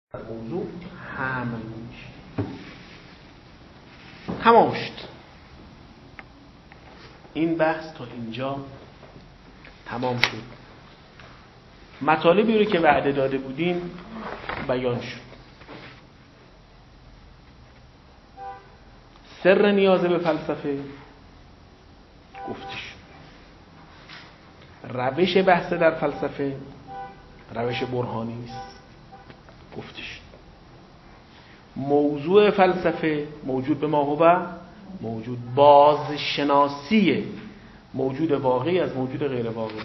موضوع حمل میشه. تمام شد. این بحث تا اینجا تمام شد. مطالبی رو که وعده داده بودیم بیان شد. سر نیاز به فلسفه گفته شد. روش بحث در فلسفه روش برهانی است، گفته شد. موضوع فلسفه موجود به ما هو موجود، بازشناسی موجود واقعی از موجود غیر واقعی،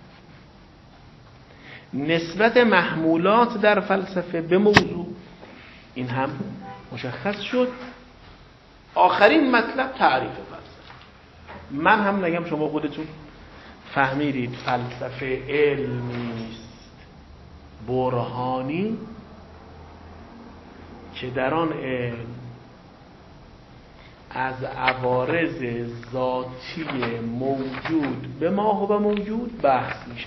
نسبت محمولات در فلسفه به موضوع، این هم مشخص شد. آخرین مطلب تعریف فلسفه. من هم نگم شما خودتون فهمیدید فلسفه علمی است برهانی که در آن علم از عوارض ذاتی موجود به ما هو موجود بحث میشه.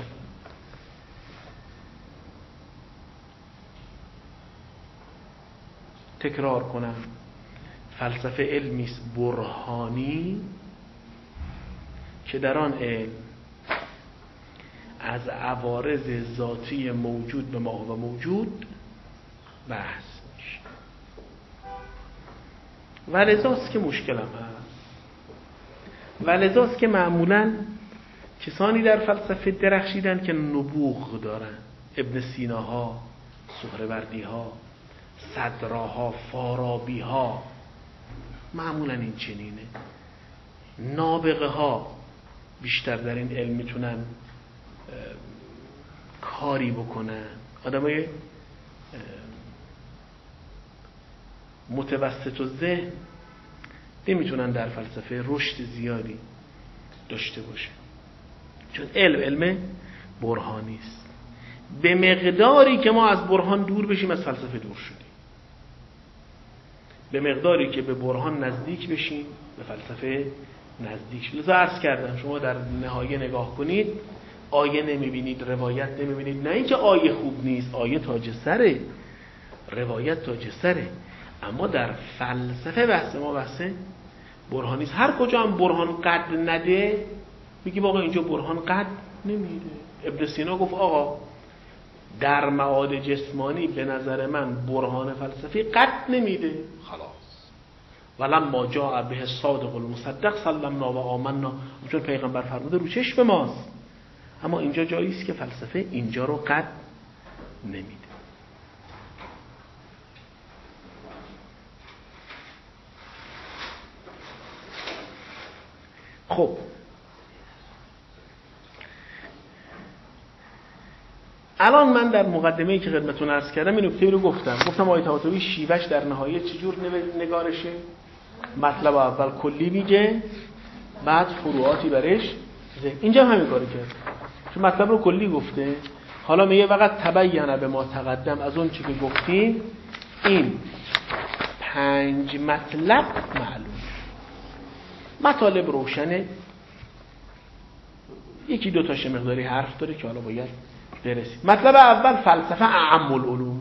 تکرار کنم، فلسفه علمی است برهانی که در آن علم از عوارض ذاتی موجود به ما هو موجود بحث میشه. و لذاست که مشکلم هست و لذاست که معمولا کسانی در فلسفه درخشیدن که نبوغ دارن، ابن سیناها، سهروردیها، صدراها، فارابیها، معمولا این چنینه. نابغه ها بیشتر در این علم میتونن کاری بکنن. آدمای متوسط و ذهن نمیتونن در فلسفه رشد زیادی داشته باشه، چون علم برهانی است. به مقداری که ما از برهان دور بشیم از فلسفه دور شدیم، به مقداری که به برهان نزدیک بشیم به فلسفه نزدیک شدیم. لذا عرض کردم شما در نهایه نگاه کنید، آیه نمیبینید، روایت نمیبینید. نه اینکه آیه خوب نیست، آیه تاج سره، روایت تاج سره، اما در فلسفه بحث ما بحث برهانی است. هر کجا هم برهان قد نده میگی آقا اینجا برهان قد نمیده. ابن سینا گفت آقا در معاد جسمانی به نظر من برهان فلسفی قد نمیده، خلاص. ولما جاء به الصادق المصدق سلمنا و آمنا، چون پیغمبر فرموده رو چشم ماست. اما اینجا جایی است که فلسفه اینجا رو قد نمیده. خب الان من در مقدمه‌ای که خدمتتون عرض کردم این نکته رو گفتم آیه طباطبایی شیوهش در نهایت چجور نگارشه؟ مطلب اول کلی میگه، بعد فروعاتی برش. اینجا هم همین کارو کرد، چون مطلب رو کلی گفته. حالا میگه فقط تبین به ما تقدم، از اون چی که گفتیم این 5 مطلب معلوم. مطالب روشنه، یکی دو تاش مقداری حرف داره که حالا باید برسید. مطلب اول فلسفه اعم العلوم.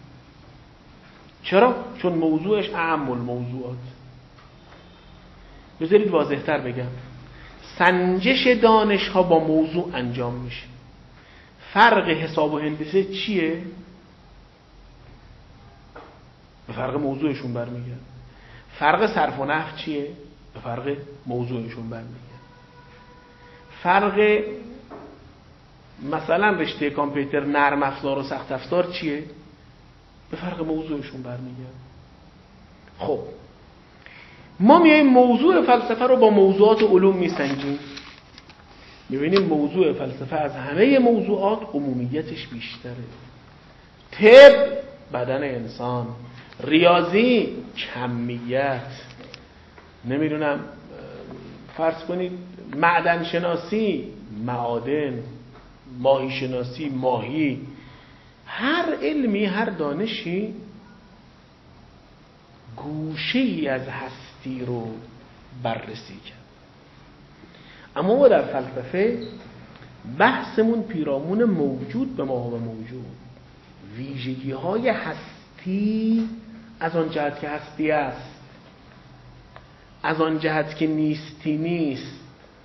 چرا؟ چون موضوعش اعم الموضوعات. بذارید واضح‌تر بگم، سنجش دانش ها با موضوع انجام میشه. فرق حساب و هندسه چیه؟ به فرق موضوعشون برمیگرده. فرق صرف و نحو چیه؟ به فرق موضوعشون برمیگرده. فرق مثلا رشته کامپیوتر نرم افزار و سخت افزار چیه؟ به فرق موضوعشون برمیگرده. خب ما میایم موضوع فلسفه رو با موضوعات علوم میسنجیم، میبینیم موضوع فلسفه از همه موضوعات عمومیتش بیشتره. طب بدن انسان، ریاضی کمیت، نمیدونم فرض کنید معدن شناسی معادن، ماهی شناسی ماهی. هر علمی، هر دانشی گوشه‌ای از هستی رو بررسی کرد. اما ما در فلسفه بحثمون پیرامون موجود به ما و موجود، ویژگی‌های هستی هستی از آن جهت که هستی است، از آن جهت که نیستی نیست.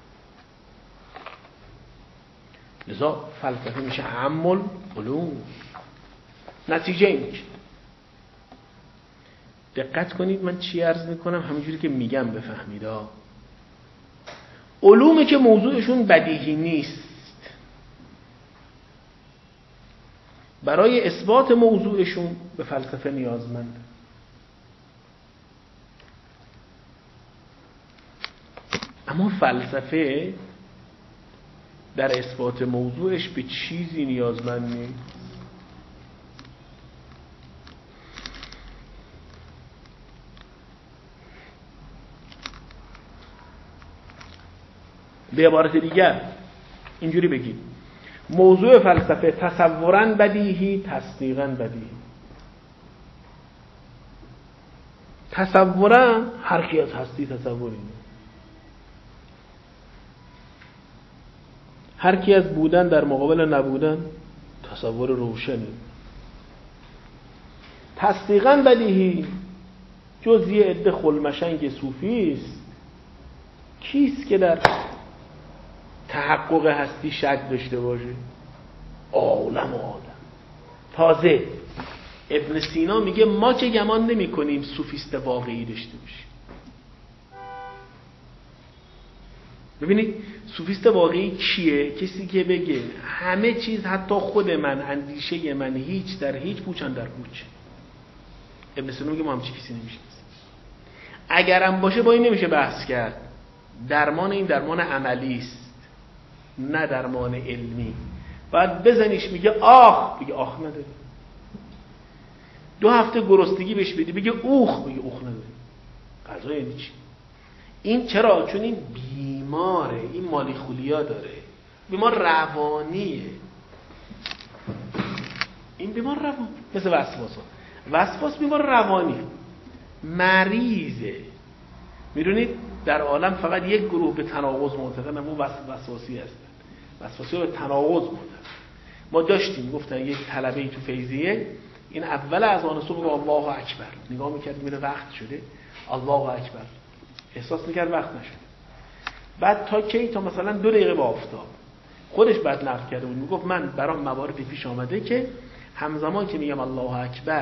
لذا فلسفه میشه اعم العلوم. نتیجه این میشه، دقت کنید من چی عرض میکنم، همینجوری که میگم بفهمید. علومی که موضوعشون بدیهی نیست، برای اثبات موضوعشون به فلسفه نیازمند. اما فلسفه در اثبات موضوعش به چیزی نیازمند نیست. به عبارت دیگر اینجوری بگید، موضوع فلسفه تصوراً بدیهی، تصدیقاً بدیهی. تصوراً هر کی از هستی تصور اینه، هر کی از بودن در مقابل نبودن تصور روشنی. تصدیقاً بدیهی جز یه عده خلمشنگ صوفی است. کیست که در تحقق هستی شک داشته باشه؟ عالم و آدم. تازه ابن سینا میگه ما که گمان نمی کنیم صوفیست واقعی داشته باشیم. ببینید صوفیست واقعی کیه؟ کسی که بگه همه چیز حتی خود من، اندیشه من، هیچ در هیچ، پوچان در پوچ. ابن سینا میگه ما همچی کسی نمیشه. اگرم باشه با این نمیشه بحث کرد. درمان این درمان عملی است، نه درمان علمی. بعد بزنیش میگه آخ، بگه آخ نداری. 2 هفته گرسنگی بهش بدی بگه اوخ، بگه اوخ نداری. قضا یعنی چی؟ این چرا؟ چون این بیماره، این مالیخولیا داره، بیمار روانیه. این بیمار روان مثل وسواس بیمار روانی، مریضه. میدونید در عالم فقط یک گروه به تناقض معتقدن، اون وسواسی هستن. وسواسی ها به تناقض معتقدن. ما داشتیم گفتن یک طلبه تو فیضیه، این اول از آن صبح میگه الله اکبر، نگاه میکرد میره وقت شده، الله اکبر، احساس میکرد وقت نشده. بعد تا کی؟ تا مثلا 2 دقیقه با آفتاب. خودش بعد نقل کرده بود، میگفت من برام مواردی پیش آمده که همزمان که میگم الله اکبر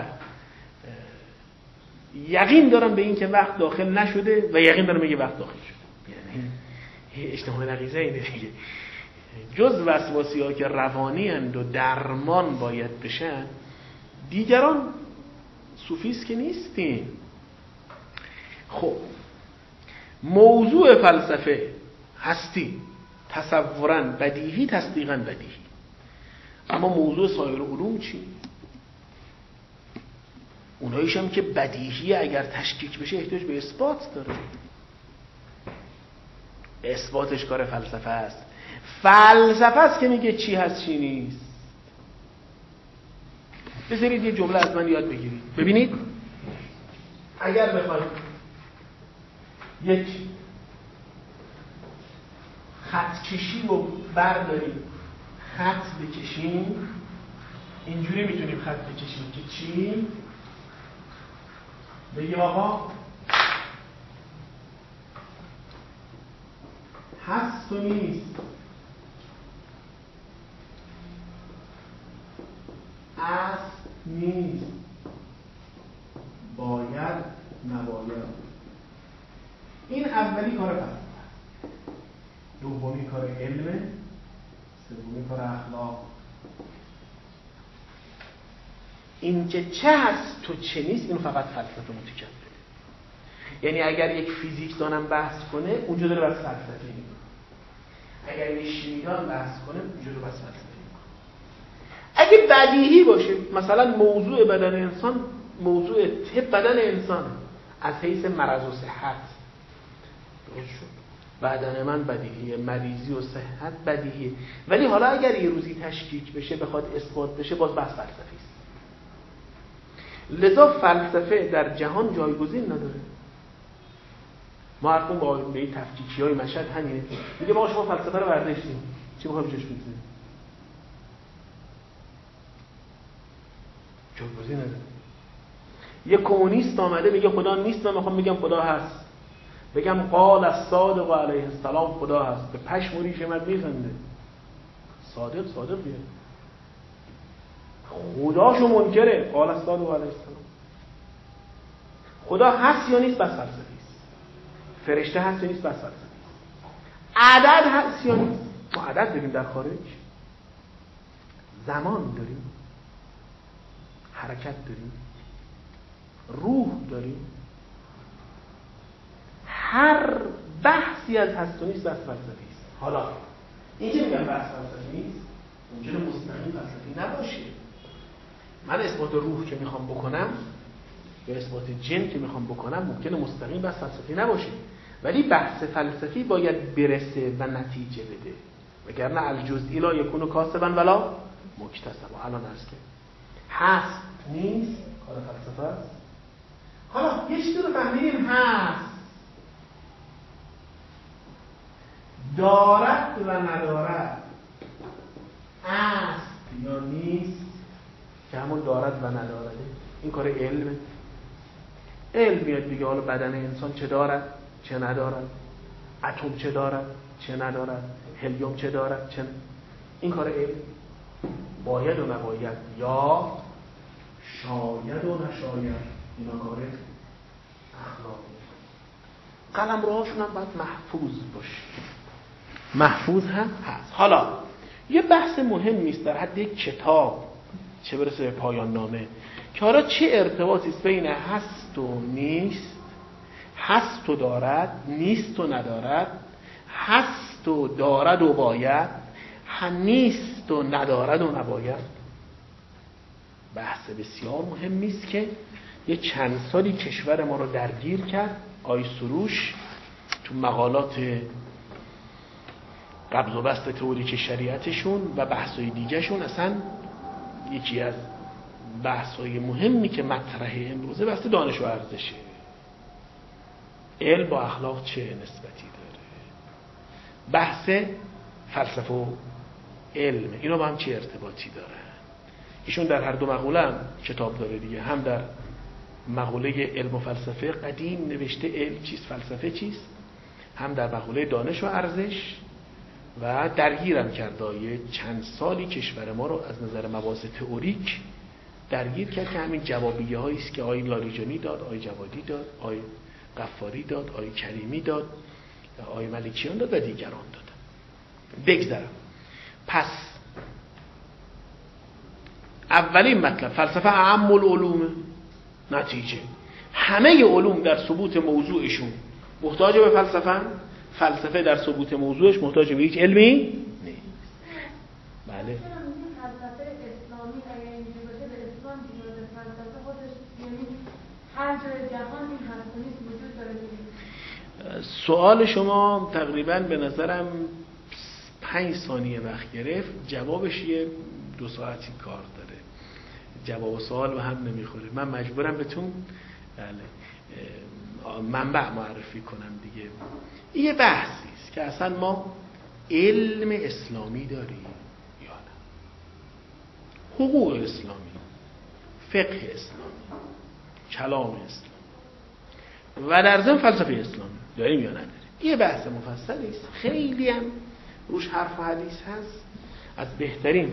یقین دارم به این که وقت داخل نشده و یقین دارم میگه وقت داخل شده. یعنی اجتماع نقیضه اینه دیگه. جز وسواسی ها که روانی اند و درمان باید بشن، دیگران صوفیست که نیستیم. خب موضوع فلسفه هستی، تصوراً بدیهی، تصدیقاً بدیهی. اما موضوع سایر علوم چی؟ اوناییش هم که بدیهی اگر تشکیک بشه احتیاج به اثبات داره. اثباتش کار فلسفه است. فلسفه است که میگه چی هست چی نیست. بذارید یه جمله از من یاد بگیرید. ببینید اگر بخواید یک خط کشی رو برداریم، خط بکشیم، اینجوری میتونیم خط بکشیم که چی؟ بگیم آقا هست و نیست، است نیست، باید نباید. این اولی کار فلسفه، دومی کار علمه، سومی کار اخلاق. این که چه هست تو چه نیست، اینو فقط فلسفه متکفله. یعنی اگر یک فیزیکدانم بحث کنه اونجا داره بس فلسفه میکنه، اگر یک شیمیدان بحث کنه اونجا داره بس فلسفه میکنه. اگه بدیهی باشه، مثلا موضوع بدن انسان، موضوع طب بدن انسان از حیث مرض و صحت درست شد، بدن من بدیهیه، مریضی و صحت بدیهیه. ولی حالا اگر یه روزی تشکیک بشه، بخواد اثبات بشه، باز بحث فلسفی است. لذا فلسفه در جهان جایگزین نداره. ما حرفون با به این تفکیکی‌های مشهد همینه، میگه ما شما فلسفه رو برداشتیم، چی می‌خوای بهش بگید؟ جایگزین نداره. یه کمونیست آمده میگه خدا نیست، من میخوام بگم خدا هست، بگم قال الصادق علیه السلام خدا هست، به پشم و ریش من میخنده. صادق بیه خداشو منکره. قال الصادق علیه السلام. خدا هست یا نیست؟ بس فلسفی است. فرشته هست یا نیست؟ بس فلسفی است. عدد هست یا نیست؟ ما عدد داریم در خارج، زمان داریم، حرکت داریم، روح داریم. هر بحثی از هست و نیست بس فلسفی است. حالا این که میگم بحث فلسفی نیست ممکنه مستقیم فلسفی نباشه. من اثبات روح که میخوام بکنم یا اثبات جن که میخوام بکنم ممکنه مستقیم بس فلسفی نباشه، ولی بحث فلسفی باید برسه و نتیجه بده، وگرنه الجزئی لا یکون کاسبا ولا مکتسبا. الان هست که هست نیست کار فلسفه است. حالا یه چیزی رو فهمیدیم هست، دارد و ندارد، است یا نیست که همون دارد و ندارده. این کار علمه. علم میاد دیگه حالا بدن انسان چه دارد چه ندارد، اتم چه دارد چه ندارد، هلیوم چه دارد چه این کار علم. باید و نباید یا شاید و نشاید، اینا کار اخلاقی. قلمروهاشون هم باید محفوظ باشه. محفوظ هم هست. حالا یه بحث مهمی است در حد یک کتاب، چه برسه به پایان نامه، که حالا چه ارتباطی است بین هست و نیست، هست و دارد، نیست و ندارد، هست و دارد و باید، نیست و ندارد و نباید. بحث بسیار مهمی است که یه چند سالی کشور ما رو درگیر کرد. آی سروش تو مقالات قبض و بسط تئوریک شریعتشون و بحث‌های دیگه‌شون اصلا یکی از بحث‌های مهمی که مطرحه امروزه بحث دانش و ارزشه. علم با اخلاق چه نسبتی داره؟ بحث فلسفه و علم اینا با هم چه ارتباطی داره؟ ایشون در هر دو مقوله هم کتاب داره دیگه، هم در مقوله علم و فلسفه قدیم نوشته علم چیست فلسفه چیست، هم در مقوله دانش و ارزش، و درگیرم کرده یه چند سالی کشور ما رو از نظر مباحث تئوریک درگیر کرد که همین جوابیه هایی است که آقای لاریجانی داد، آقای جوادی داد، آقای غفاری داد، آقای کریمی داد، آقای ملکیان داد و دیگران داد. بگذرم. پس اولین مطلب فلسفه اعم العلوم. نتیجه همه علوم در ثبوت موضوعشون محتاج به فلسفه، فلسفه در ثبوت موضوعش محتاج به هیچ علمی نیست. بله. فلسفه اسلامی اگر اینجوری باشه به اسلام بیاد، فلسفه خودش یعنی هر جای جهان این هست و نیست وجود داره. سوال شما تقریبا به نظرم 5 ثانیه وقت گرفت، جوابش یه 2 ساعتی کار داره. جواب و سوال به هم نمیخوره. من مجبورم بهتون منبع معرفی کنم دیگه. این یه بحثی است که اصلا ما علم اسلامی داریم یا نه، حقوق اسلامی، فقه اسلامی، کلام اسلامی و در ضمن فلسفه اسلامی داریم یا نداریم. یه بحث مفصلی است، خیلی هم روش حرف و حدیث هست. از بهترین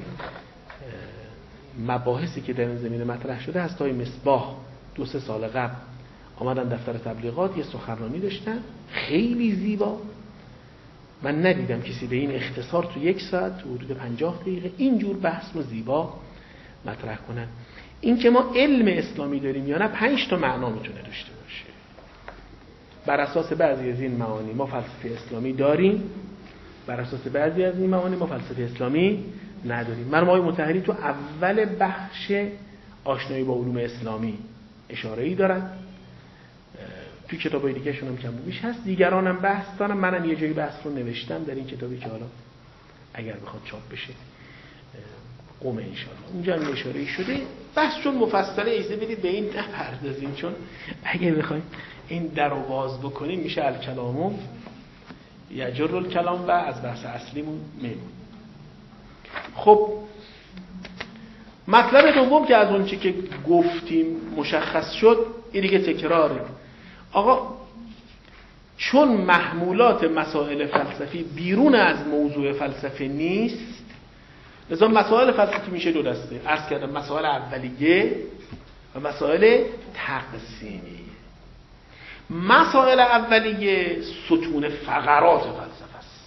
مباحثی که در این زمینه مطرح شده هست های مصباح 2-3 سال قبل آمدن دفتر تبلیغات یه سخنرانی داشتن خیلی زیبا. من ندیدم کسی به این اختصار تو 1 ساعت تو حدود 50 دقیقه اینجور بحث رو زیبا مطرح کنن. این که ما علم اسلامی داریم یا نه 5 تا معنا میتونه داشته باشه. بر اساس بعضی از این معانی ما فلسفه اسلامی داریم، بر اساس بعضی از این معانی ما فلسفه اسلامی نداریم. مرحوم آقای مطهری تو اول بخش آشنایی با علوم اسلامی اشاره‌ای دارن، تو کتابای دیگه شون هم کم بیش هست، دیگران هم بحث دارن. منم یه جایی بحث رو نوشتم در این کتابی که حالا اگر بخواد چاپ بشه قوم انشالله اونجا هم اشاره‌ای شده. بحث چون مفصله ایزه بدید به این نپردازیم، چون اگه بخوایم این در رو باز بکنیم میشه الکلامو یجر الکلام و از بحث اصلیمون میمون. خب مطلب دوم که از اون چی که گفتیم مشخص شد، این دیگه تکراره. آقا چون محمولات مسائل فلسفی بیرون از موضوع فلسفه نیست، لذا مسائل فلسفی میشه دو دسته. عرض کردم مسائل اولیه و مسائل تقسیمی. مسائل اولیه ستون فقرات فلسفه است.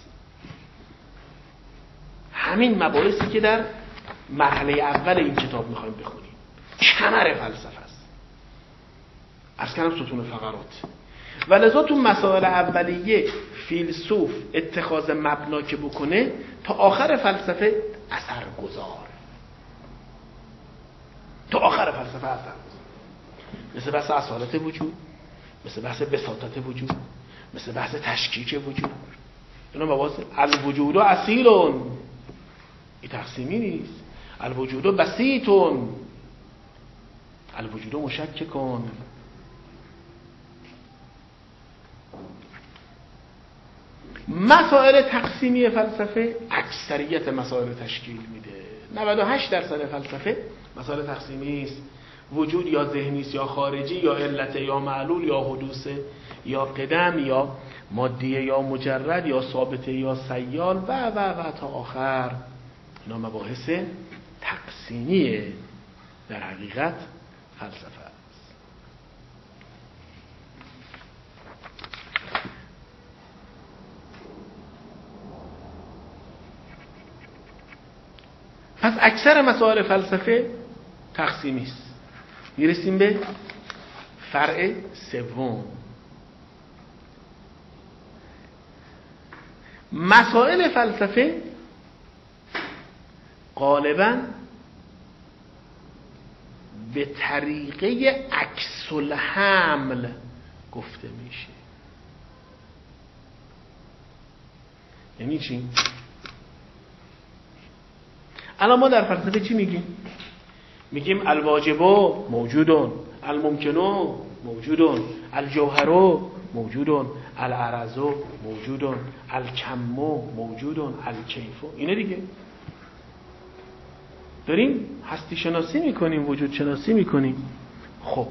همین مباحثی که در مرحله اول این کتاب میخوایم بخونیم، کمر فلسفه است. عرض کردم ستون فقرات. و لذا تو مسائل اولیه فیلسوف اتخاذ مبنا که بکنه تا آخر فلسفه اثر گذار. تا آخر فلسفه اثر گذار. مثل بحث اصالت وجود، مثل بحث بساطت وجود، مثل بحث تشکیک وجود. اینا مباحث الوجود اصیلون، این تقسیمی نیست. الوجود بسیطون، الوجود مشککون. مسائل تقسیمی فلسفه اکثریت مسائل تشکیل میده. 98% فلسفه مسائل تقسیمی است. وجود یا ذهنی است یا خارجی، یا علت یا معلول، یا حدوث یا قدم، یا مادیه یا مجرد، یا ثابته یا سیال و تا آخر. اینا مباحث تقسیمی در حقیقت فلسفه است. پس اکثر مسائل فلسفه تقسیمی است. میرسیم به فرع سوم. مسائل فلسفه غالباً به طریقه عکس الحمل گفته میشه. یعنی چی؟ الان ما در فلسفه چی میگیم؟ میگیم الواجب موجودون، الممکن موجودون، الجوهر موجودون، العرض موجودون، الکم موجودون، الکیف. اینه دیگه. داریم هستی شناسی میکنیم، وجود شناسی میکنیم. خب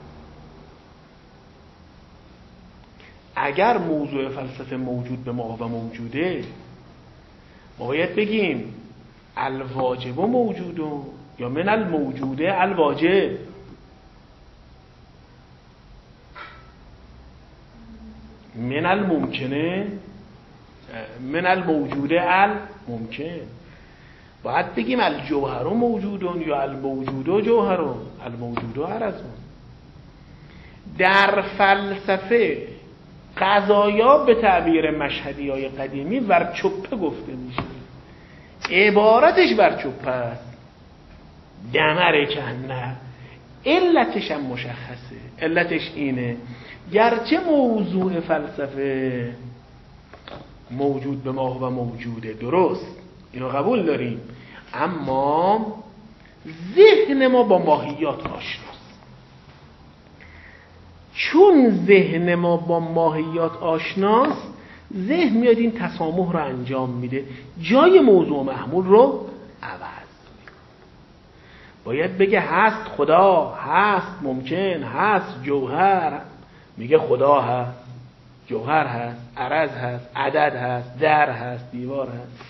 اگر موضوع فلسفه موجود به ما و موجوده، باید بگیم الواجب موجودون یا من الموجوده الواجب. من الممکنه، من الموجوده الممکن. باید بگیم الجوهر موجودون یا الموجود جوهرون، الموجود عرضون. در فلسفه قضایا به تعبیر مشهدی های قدیمی ورچوپه گفته میشه. عبارتش ورچوپه است، دمر کنه. علتش هم مشخصه. علتش اینه گرچه موضوع فلسفه موجود به ما و موجوده، درست، اینو قبول داریم، اما ذهن ما با ماهیات آشناست. چون ذهن ما با ماهیات آشناست، ذهن میاد این تسامح رو انجام میده، جای موضوع محمول رو عوض میکنه. باید بگه هست خدا، هست ممکن، هست جوهر، میگه خدا هست، جوهر هست، عرض هست، عدد هست، در هست، دیوار هست.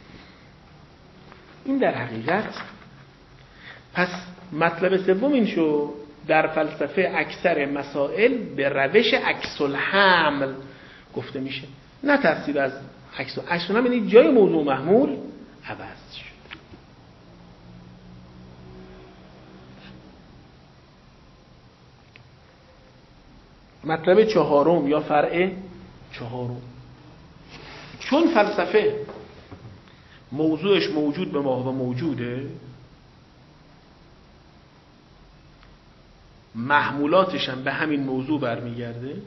این در حقیقت. پس مطلب سوم این شو، در فلسفه اکثر مسائل به روش عکس الحمل گفته میشه. نه تفسیر از عکس الحمل، یعنی جای موضوع محمول عوض شد. مطلب چهارم یا فرع چهارم، چون فلسفه موضوعش موجود به ما و موجوده، محمولاتش هم به همین موضوع برمیگرده،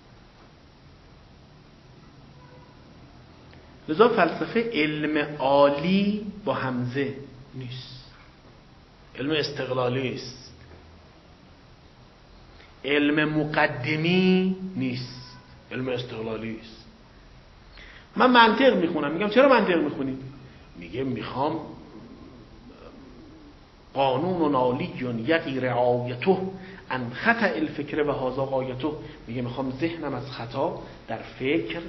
لذا فلسفه علم عالی با همزه نیست، علم استقلالی است، علم مقدمی نیست، علم استقلالی است. من منطق میخونم، میگم چرا منطق میخونی؟ میگه میخوام قانون عالی یقی رعایته ان خطأ الفکر و هذا غایته. میگه میخوام ذهنم از خطا در فکر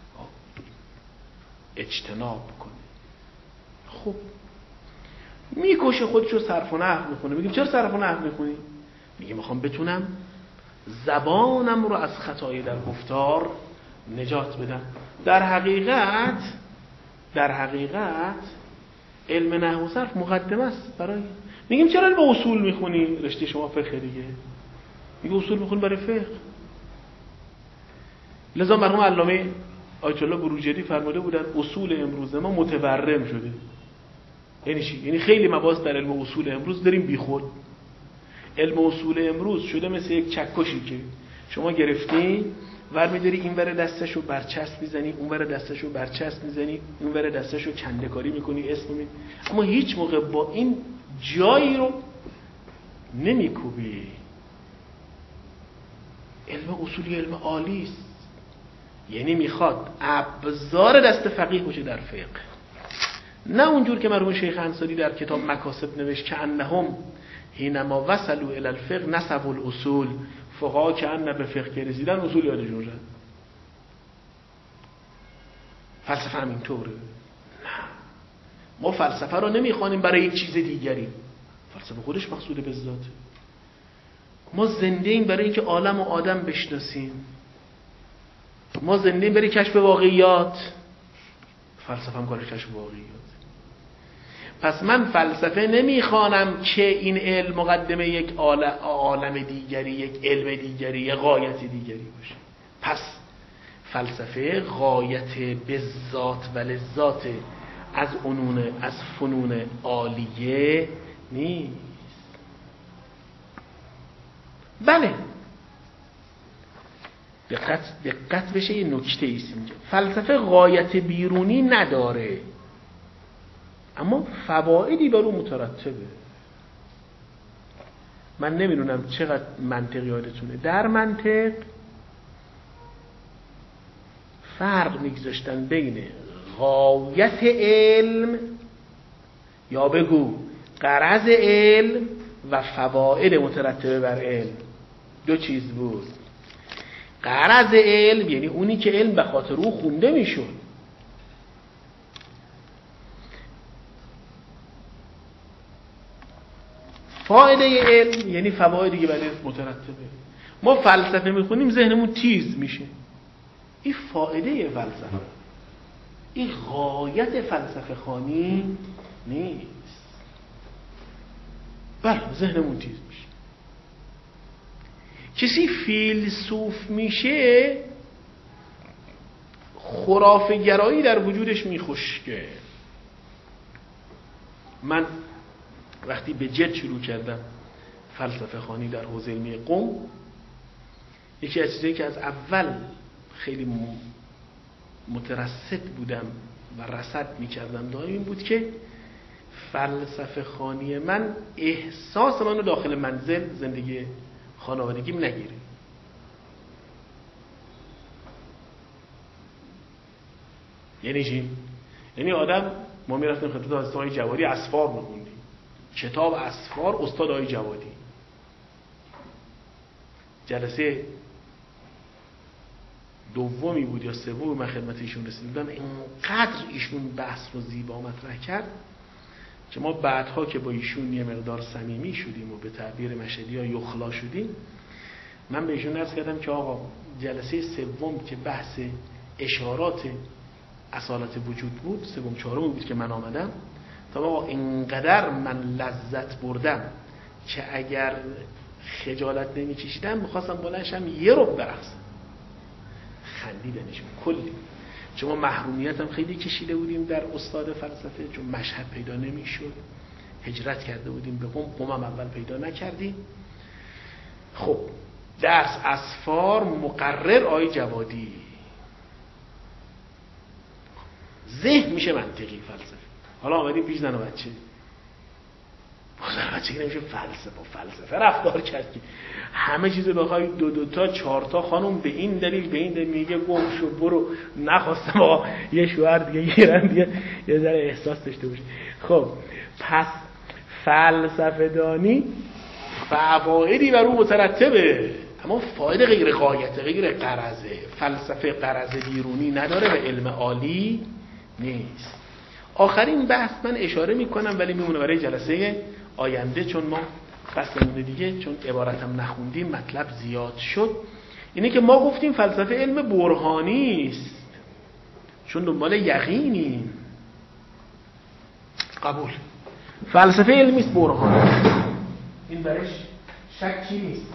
اجتناب کنه. خب میکشه خودشو صرف و نحو میکنه. میگیم چرا صرف و نحو میکنی؟ میگه میخوام بتونم زبانم رو از خطای در گفتار نجات بدم. در حقیقت علم نحو و صرف مقدمه است برای. میگیم چرا به اصول میخونی؟ رشته شما فقه دیگه. میگه اصول میخونی برای فقه. لذا مرحوم علامه آیت الله بروجردی فرموده بودن اصول امروز ما متورم شده. یعنی چی؟ یعنی خیلی مباحث در علم اصول امروز داریم بیخود. علم اصول امروز شده مثل یک چکشی که شما گرفتی ور می‌داری این ور دستشو برچسب می‌زنی، اون ور دستشو برچسب می‌زنی، اون ور دستشو کنده‌کاری می‌کنی، اسم می‌دی، اما هیچ موقع با این جایی رو نمی‌کوبی. علم اصولی علم عالی است. یعنی میخواد ابزار دست فقیه باشه در فقه، نه اونجور که مرحوم شیخ انصاری در کتاب مکاسب نوشت که انهم حینما وصلوا الی الفقه نسبوا الاصول. فقها که ان به فقه رسیدن اصول یادشون رفت. فلسفه هم اینطوره. نه، ما فلسفه رو نمیخوانیم برای یک چیز دیگری. فلسفه خودش مقصود به ذاته. ما زنده ایم برای اینکه عالم و آدم بشناسیم. ما زنده ایم برای کشف واقعیات. فلسفه هم کارش کشف واقعیات. پس من فلسفه نمیخوانم که این علم مقدمه یک عالم دیگری، یک علم دیگری، یک غایت دیگری باشه. پس فلسفه غایت به ذات و لذات از فنون عالیه نیست. بله، دقت بشه یه نکته ایست اینجا. فلسفه غایت بیرونی نداره، اما فوایدی بر اون مترتبه. من نمیدونم چقدر منطقی یادتونه، در منطق فرق میگذاشتن بین غایت علم یا بگو غرض علم و فواید مترتبه بر علم. دو چیز بود. غرض علم یعنی اونی که علم به خاطر او خونده میشد. فایده علم یعنی فوایدی که برای مترتبه. ما فلسفه میخونیم ذهنمون تیز میشه. این فایده فلسفه، این غایت فلسفه خوانی نیست. بله، ذهنمون تیز میشه. کسی فیلسوف میشه خرافه گرایی در وجودش میخشکه. من وقتی به جد شروع کردم فلسفه خوانی در حوزه علمی قم، یکی از چیزایی که از اول خیلی مترصد بودم و رصد میکردم دائم این بود که فلسفه خوانی من احساس منو داخل منزل زندگی خانوادگیم نگیره. یعنی چی؟ یعنی آدم، ما میرفتیم خدمت حضرت آقای جوادی اسفار میخوندیم، کتاب اسفار استاد آقای جوادی. جلسه دومی بود یا سومی من خدمت ایشون رسیدم، اینقدر ایشون بحث رو زیبا مطرح کرد که ما بعدها که با ایشون یه مقدار صمیمی شدیم و به تعبیر مشهدی‌ها یخلا شدیم، من به ایشون عرض کردم که آقا جلسه سوم که بحث اشارات اصالت وجود بود، سوم چهارم بود که من آمدم، تا آقا اینقدر من لذت بردم که اگر خجالت نمی‌کشیدم می‌خواستم بلندشم یه رو برقصم. خندیدنشون کلی، چون ما محرومیت هم خیلی کشیده بودیم در استاد فلسفه، چون مشهد پیدا نمی‌شد، هجرت کرده بودیم به قم هم اول پیدا نکردیم. خب درس اسفار مقرر آقای جوادی، ذهن میشه منطقی فلسفه. حالا آمدیم پیش زن و بچه، با زن و بچه که نمیشه فلسفه رفتار کرد که همه چیز بخوای دو تا چهار تا خانم به این دلیل میگه گم شو برو، نخواستم آقا یه شوهر دیگه گیرن دیگه یه ذره احساس داشته باشه. خب پس فلسفه دانی فوایدی بر او مترتبه، اما فایده غیر غایته، غیر غرضه. فلسفه غرض بیرونی نداره و علم عالی نیست. آخرین بحث من اشاره میکنم ولی میمونه برای جلسه آینده، چون ما فصلمون دیگه چون عبارتم نخوندیم مطلب زیاد شد. اینه که ما گفتیم فلسفه علم برهانی است، چون دنبال یقینیم. قبول. فلسفه علمی است برهانی، این برش شکی نیست.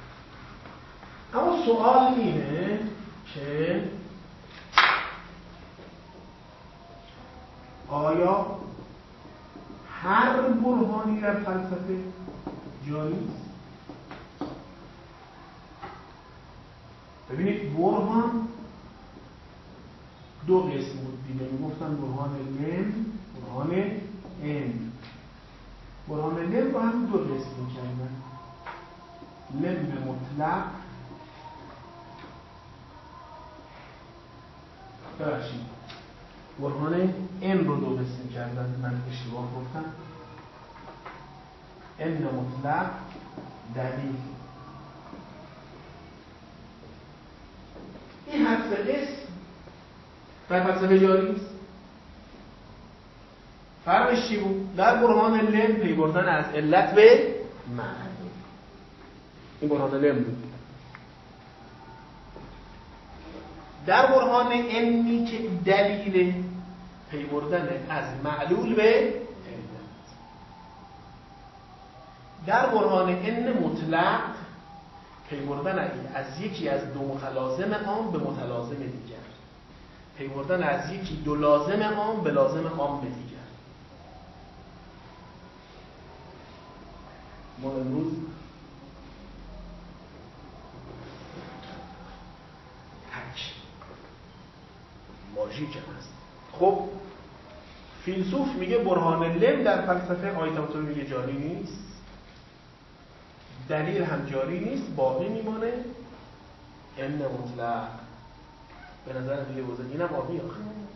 اما سوال اینه که آیا هر برهانی در فلسفه جاری است؟ ببینید برهان دو قسم بود دیگه، میگفتن برهان لم، برهان ان. برهان لم رو هم دو قسم می‌کردن، لم مطلق، ببخشید برهان ان رو دو قسم کردن، من اشتباه گفتم، ان مطلق دلیل. این هر سه قسم در فلسفه جاری است. فرقش چی بود؟ در برهان لم پی بردن از علت به معلول، این برهان لم بود. در برهان انی که دلیل پی بردن از معلول به علت. در برهان ان مطلق پی بردن از یکی از دو متلازم عام به متلازم دیگر، پی بردن از یکی دو لازم عام به لازم عام به دیگر. ما امروز تک ماژیک هست. خب فیلسوف میگه برهان لم در فلسفه آیتاتور میگه جاری نیست، دلیل هم جاری نیست، باقی میمانه ان مطلق. به نظر دیگه بوزه اینم آبی آخه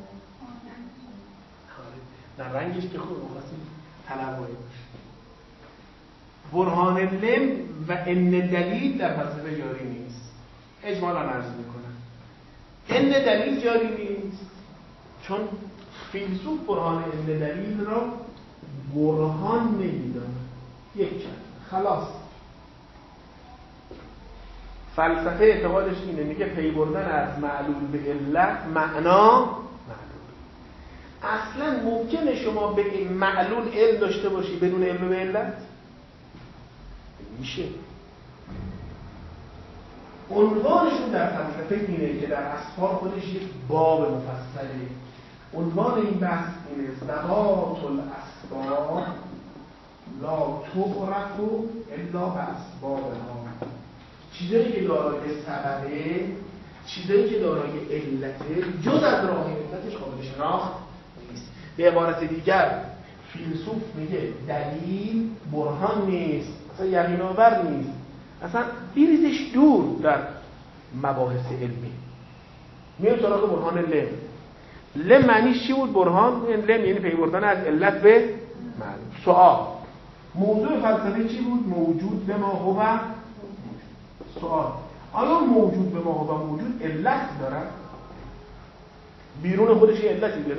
در رنگش که خوب مخواستیم تنوعی باشه. برهان لم و ان دلیل در فلسفه جاری نیست. اجمالا عرض میکنم ان دلیل جاری نیست چون فیلسوف برهان ان دلیل را برهان نمیدونه، یک کلمه خلاص. فلسفه اعتقادش اینه، میگه پی بردن از معلول به علت معنا معلول. اصلا ممکنه شما به این معلول علم داشته باشی بدون علم به علت؟ میشه. عنوانشون در فلسفه اینه که در اسفار خودش یک باب مفصله. عنوان این بحث اینه ثبات الاسباب لا تعرف الا باسبابها. چیزایی که دارای سببه، چیزایی که دارای علته، جز از راه علتش قابل شناخت نیست. به عبارت دیگر فیلسوف میگه دلیل برهان نیست، اصلا یقین آور نیست، اصلا بریزش دور در مباحث علمی. میاد سراغ برهان لم. لم معنیش چی بود؟ برهان لم یعنی پی بردن از علت به معلوم. سوال موضوع فلسفه چی بود؟ موجود به ما هو. سوال آیا موجود به ما هو موجود علت داره؟ بیرون خودش یه علتی داره؟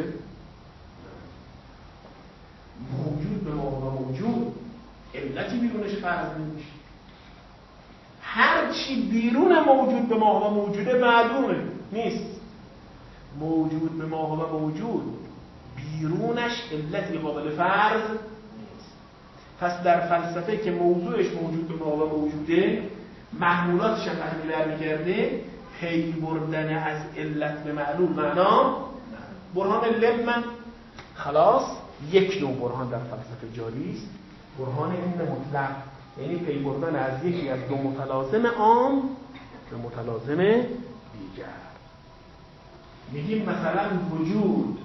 موجود به ما هو موجود علتی بیرونش فرض نمیشه. هر چی بیرون موجود به ما هو موجوده معلومه نیست. موجود به ما هو موجود بیرونش علتی قابل فرض نیست. پس در فلسفه که موضوعش موجود به ما هو موجوده، محمولاتش هم تحلیل برمیگرده، پی بردن از علت به معلول معنا برهان لم. خلاص یک نوع برهان در فلسفه جاری است، برهان ان مطلق، یعنی پی بردن از یکی از دو متلازم عام به متلازم دیگر. میگیم مثلا وجود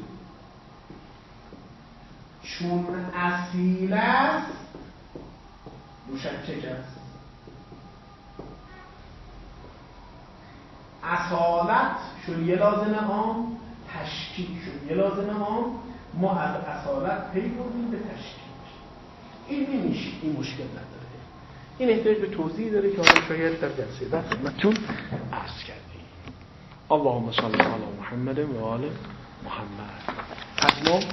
چون اصیل است مشکک است، اصالت شد یه لازم عام، تشکیک شد یه لازم عام، ما از اصالت پی بردیم به تشکیک. علمی میشه، این مشکل نداره. این احتیاج به توضیح داره که حالا شاید در جلسه بعد خدمتتون عرض کردیم. اللهم صل علی محمد و آل محمد. حتما